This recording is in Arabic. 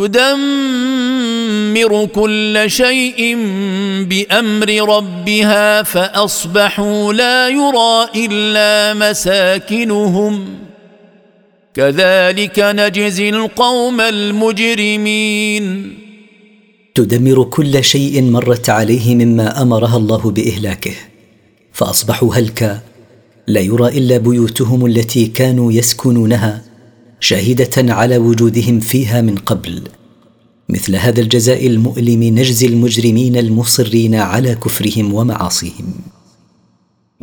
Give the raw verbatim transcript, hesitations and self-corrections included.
تدمر كل شيء بأمر ربها فأصبحوا لا يرى إلا مساكنهم كذلك نجزي القوم المجرمين. تدمر كل شيء مرت عليه مما أمرها الله بإهلاكه فأصبحوا هلكا لا يرى إلا بيوتهم التي كانوا يسكنونها شاهدة على وجودهم فيها من قبل. مثل هذا الجزاء المؤلم نجزي المجرمين المصرين على كفرهم ومعاصيهم.